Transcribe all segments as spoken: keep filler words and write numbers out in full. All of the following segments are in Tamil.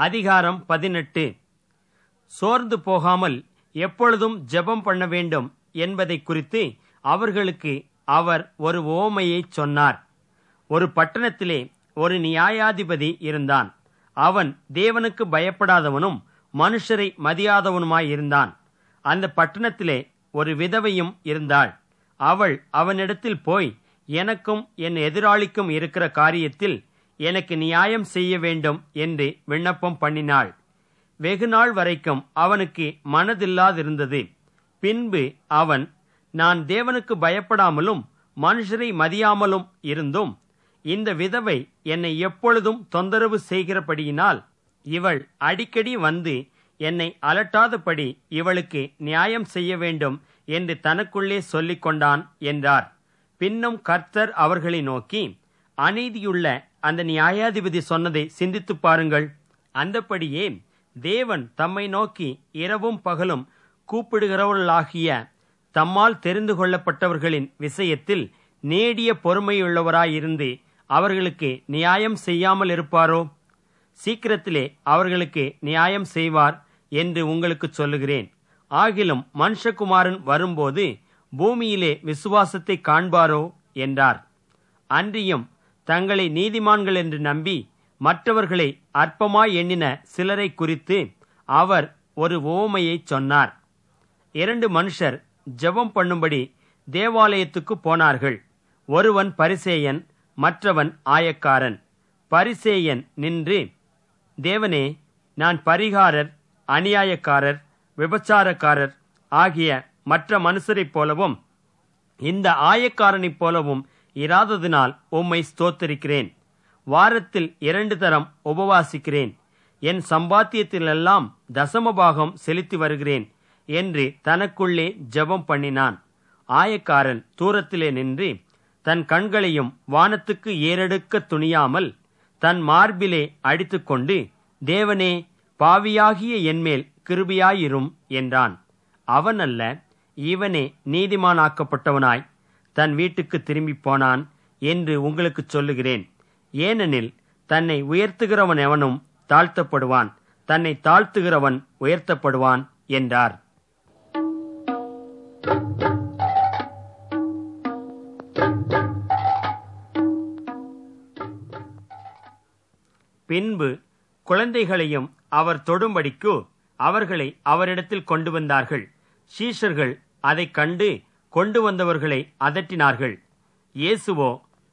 அதிகாரம் பதினெட்டு. சோர்ந்து போகாமல் எப்பொழுதும் ஜெபம் பண்ண வேண்டும் என்பதை குறித்து அவர்களுக்கு அவர் ஒரு உவமையைச் சொன்னார். ஒரு பட்டணத்திலே ஒரு நியாயாதிபதி இருந்தான். அவன் தேவனுக்கு பயப்படாதவனும் மனுஷரை மதியாதவனுமாயிருந்தான். அந்த பட்டணத்திலே ஒரு விதவையும் இருந்தாள். அவள் அவனிடத்தில் போய், எனக்கும் என் எதிராளிக்கும் இருக்கிற காரியத்தில் எனக்கு நியாயம் செய்ய வேண்டும் என்று விண்ணப்பம் பண்ணினாள். வெகுநாள் வரைக்கும் அவனுக்கு மனதில்லாதிருந்தது. பின்பு அவன், நான் தேவனுக்கு பயப்படாமலும் மனுஷரை மதியாமலும் இருந்தும் இந்த விதவை என்னை எப்பொழுதும் தொந்தரவு செய்கிறபடியினால் இவள் அடிக்கடி வந்து என்னை அலட்டாதபடி இவளுக்கு நியாயம் செய்ய வேண்டும் என்று தனக்குள்ளே சொல்லிக் கொண்டான் என்றார். பின்னும் கர்த்தர் அவர்களை நோக்கி, அநீதியுள்ள அந்த நியாயாதிபதி சொன்னதை சிந்தித்துப் பாருங்கள். அந்தப்படியே தேவன் தம்மை நோக்கி இரவும் பகலும் கூப்பிடுகிறவர்களாகிய தம்மால் தெரிந்து கொள்ளப்பட்டவர்களின் விஷயத்தில் நேடிய பொறுமையுள்ளவராயிருந்து அவர்களுக்கு நியாயம் செய்யாமல் இருப்பாரோ? சீக்கிரத்திலே அவர்களுக்கு நியாயம் செய்வார் என்று உங்களுக்கு சொல்லுகிறேன். ஆகிலும் மனுஷகுமாரன் வரும்போது பூமியிலே விசுவாசத்தை காண்பாரோ என்றார். அன்றியும் தங்களை நீதிமான்கள் என்று நம்பி மற்றவர்களை அற்பமாய் எண்ணின சிலரை குறித்து அவர் ஒரு உவமையை சொன்னார். இரண்டு மனுஷர் ஜெபம் பண்ணும்படி தேவாலயத்துக்கு போனார்கள். ஒருவன் பரிசேயன், மற்றவன் ஆயக்காரன். பரிசேயன் நின்று, தேவனே, நான் பரிகாரர், அநியாயக்காரர், விபச்சாரக்காரர் ஆகிய மற்ற மனுஷரைப் போலவும் இந்த ஆயக்காரனைப் போலவும் இராததினால் உம்மை ஸ்தோத்திரிக்கிறேன். வாரத்தில் இரண்டு தரம் உபவாசிக்கிறேன். என் சம்பாத்தியத்திலெல்லாம் தசமபாகம் செலுத்தி வருகிறேன் என்று தனக்குள்ளே ஜெபம் பண்ணினான். ஆயக்காரன் தூரத்திலே நின்று தன் கண்களையும் வானத்துக்கு ஏறெடுக்க துணியாமல் தன் மார்பிலே அடித்துக்கொண்டு, தேவனே, பாவியாகிய என்மேல் கிருபையாயிரும் என்றான். அவன் அல்ல, இவனே நீதிமானாக்கப்பட்டவனாய் தன் வீட்டுக்கு திரும்பி போனான் என்று உங்களுக்கு சொல்லுகிறேன். ஏனெனில் தன்னை உயர்த்துகிறவன் எவனும் தாழ்த்தப்படுவான், தன்னை தாழ்த்துகிறவன் உயர்த்தப்படுவான் என்றார். பின்பு குழந்தைகளையும் அவர் தொடும்படிக்கு அவர்களை அவரிடத்தில் கொண்டு வந்தார்கள். சீஷர்கள் அதைக் கண்டு கொண்டு வந்தவர்களை அதட்டினார்கள். இயேசுவோ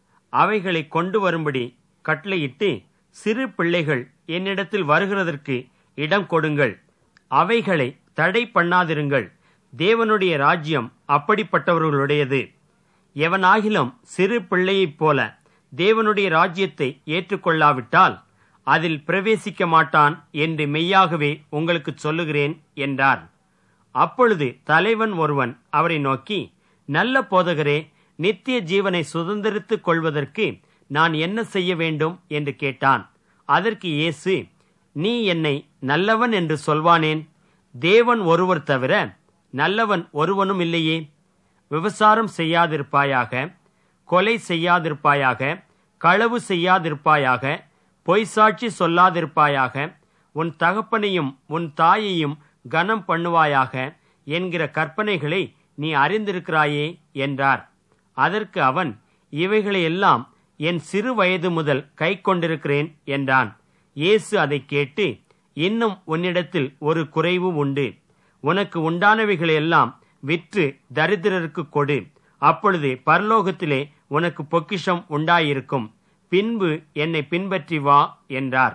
அவைகளை கொண்டு வரும்படி கட்டளையிட்டு, சிறு பிள்ளைகள் என்னிடத்தில் வருகிறதற்கு இடம் கொடுங்கள், அவைகளை தடை பண்ணாதிருங்கள், தேவனுடைய ராஜ்யம் அப்படிப்பட்டவர்களுடையது. எவனாகிலும் சிறு பிள்ளையைப் போல தேவனுடைய ராஜ்யத்தை ஏற்றுக்கொள்ளாவிட்டால் அதில் பிரவேசிக்க மாட்டான் என்று மெய்யாகவே உங்களுக்கு சொல்லுகிறேன் என்றார். அப்பொழுது தலைவன் ஒருவன் அவரை நோக்கி, நல்ல போதகரே, நித்திய ஜீவனை சுதந்திரித்துக் கொள்வதற்கு நான் என்ன செய்ய வேண்டும் என்று கேட்டான். அதற்கு இயேசு, நீ என்னை நல்லவன் என்று சொல்வானேன்? தேவன் ஒருவர் தவிர நல்லவன் ஒருவனும் இல்லையே. விபசாரம் செய்யாதிருப்பாயாக, கொலை செய்யாதிருப்பாயாக, களவு செய்யாதிருப்பாயாக, பொய்சாட்சி சொல்லாதிருப்பாயாக, உன் தகப்பனையும் உன் தாயையும் கனம் பண்ணுவாயாக என்கிற கற்பனைகளை நீ அறிந்திருக்கிறாயே என்றார். அதற்கு அவன், இவைகளையெல்லாம் என் சிறு வயது முதல் கை கொண்டிருக்கிறேன் என்றான். இயேசு அதை கேட்டு, இன்னும் உன்னிடத்தில் ஒரு குறைவு உண்டு. உனக்கு உண்டானவைகளையெல்லாம் விற்று தரித்திரருக்கு கொடு, அப்பொழுது பரலோகத்திலே உனக்கு பொக்கிஷம் உண்டாயிருக்கும். பின்பு என்னை பின்பற்றி வா என்றார்.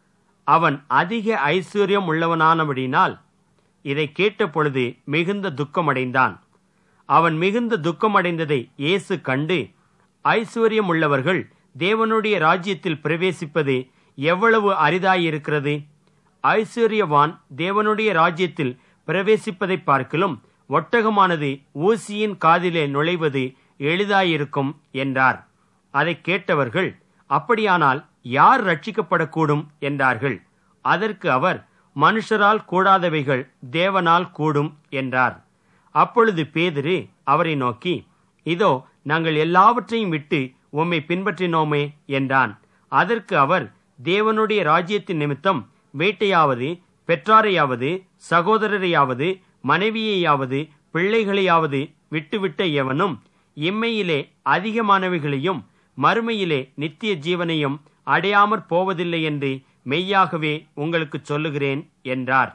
அவன் அதிக ஐஸ்வர்யம் உள்ளவனானபடினால் இதை கேட்டபொழுது மிகுந்த துக்கமடைந்தான். அவன் மிகுந்த துக்கமடைந்ததை இயேசு கண்டு, ஐஸ்வர்யம் உள்ளவர்கள் தேவனுடைய ராஜ்யத்தில் பிரவேசிப்பது எவ்வளவு அரிதாயிருக்கிறது. ஐஸ்வர்யவான் தேவனுடைய ராஜ்யத்தில் பிரவேசிப்பதை பார்க்கிலும் ஒட்டகமானது ஊசியின் காதிலே நுழைவது எளிதாயிருக்கும் என்றார். அதை கேட்டவர்கள், அப்படியானால் யார் ரட்சிக்கப்படக்கூடும் என்றார்கள். அதற்கு அவர், மனுஷரால் கூடாதவைகள் தேவனால் கூடும் என்றார். அப்பொழுது பேதுரு அவரை நோக்கி, இதோ நாங்கள் எல்லாவற்றையும் விட்டு உம்மை பின்பற்றினோமே என்றான். அதற்கு அவர், தேவனுடைய ராஜ்யத்தின் நிமித்தம் வீட்டையாவது, பெற்றாரையாவது, சகோதரரையாவது, மனைவியையாவது, பிள்ளைகளையாவது விட்டுவிட்ட எவனும் இம்மையிலே அதிகமானவைகளையும் மறுமையிலே நித்திய ஜீவனையும் அடையாமற் போவதில்லை என்று மெய்யாகவே உங்களுக்கு சொல்லுகிறேன் என்றார்.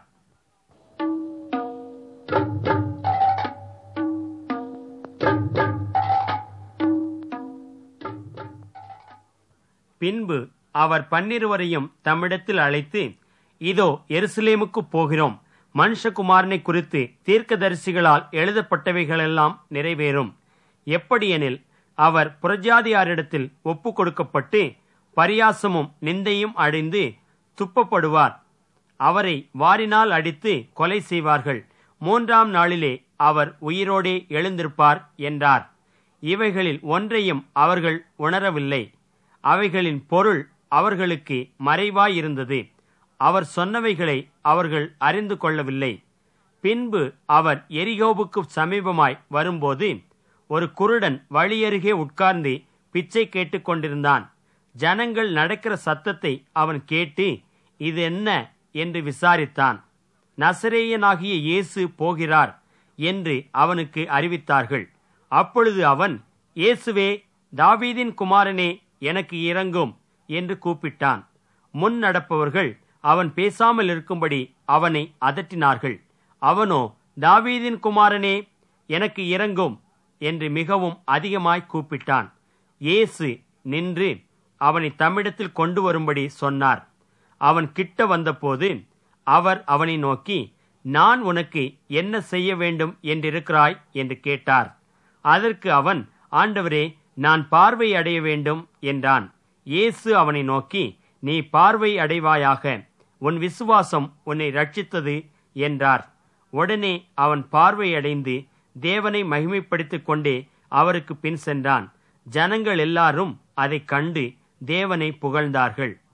பின்பு அவர் பன்னிருவரையும் தம்மிடத்தில் அழைத்து, இதோ எருசலேமுக்கு போகிறோம், மனுஷகுமாரனை குறித்து தீர்க்கதரிசிகளால் எழுதப்பட்டவைகளெல்லாம் நிறைவேறும். எப்படியெனில் அவர் புறஜாதியாரிடத்தில் ஒப்பு கொடுக்கப்பட்டு பரியாசமும் நிந்தையும் அடைந்து துப்பப்படுவார். அவரை வாரினால் அடித்து கொலை செய்வார்கள். மூன்றாம் நாளிலே அவர் உயிரோடே எழுந்திருப்பார் என்றார். இவைகளில் ஒன்றையும் அவர்கள் உணரவில்லை. அவைகளின் பொருள் அவர்களுக்கு மறைவாயிருந்தது. அவர் சொன்னவைகளை அவர்கள் அறிந்து கொள்ளவில்லை. பின்பு அவர் எரிகோவுக்கு சமீபமாய் வரும்போது ஒரு குருடன் வழியருகே உட்கார்ந்து பிச்சை கேட்டுக் கொண்டிருந்தான். ஜனங்கள் நடக்கிற சத்தத்தை அவன் கேட்டு, இது என்ன என்று விசாரித்தான். நசரேயனாகிய இயேசு போகிறார் என்று அவனுக்கு அறிவித்தார்கள். அப்பொழுது அவன், இயேசுவே, தாவீதின் குமாரனே, எனக்கு இரங்கும் என்று கூப்பிட்டான். முன் நடப்பவர்கள் அவன் பேசாமல் இருக்கும்படி அவனை அதட்டினார்கள். அவனோ, தாவீதின் குமாரனே, எனக்கு இரங்கும் என்று மிகவும் அதிகமாய் கூப்பிட்டான். இயேசு நின்று அவனை தம்மிடத்தில் கொண்டு வரும்படி சொன்னார். அவன் கிட்ட வந்தபோது அவர் அவனை நோக்கி, நான் உனக்கு என்ன செய்ய வேண்டும் என்றிருக்கிறாய் என்று கேட்டார். அதற்கு அவன், ஆண்டவரே, நான் பார்வை அடைய வேண்டும் என்றான். இயேசு அவனை நோக்கி, நீ பார்வை அடைவாயாக, உன் விசுவாசம் உன்னை ரட்சித்தது என்றார். உடனே அவன் பார்வை அடைந்து தேவனை மகிமைப்படுத்திக் கொண்டே அவருக்கு பின் சென்றான். ஜனங்கள் எல்லாரும் அதைக் கண்டு தேவனை புகழ்ந்தார்கள்.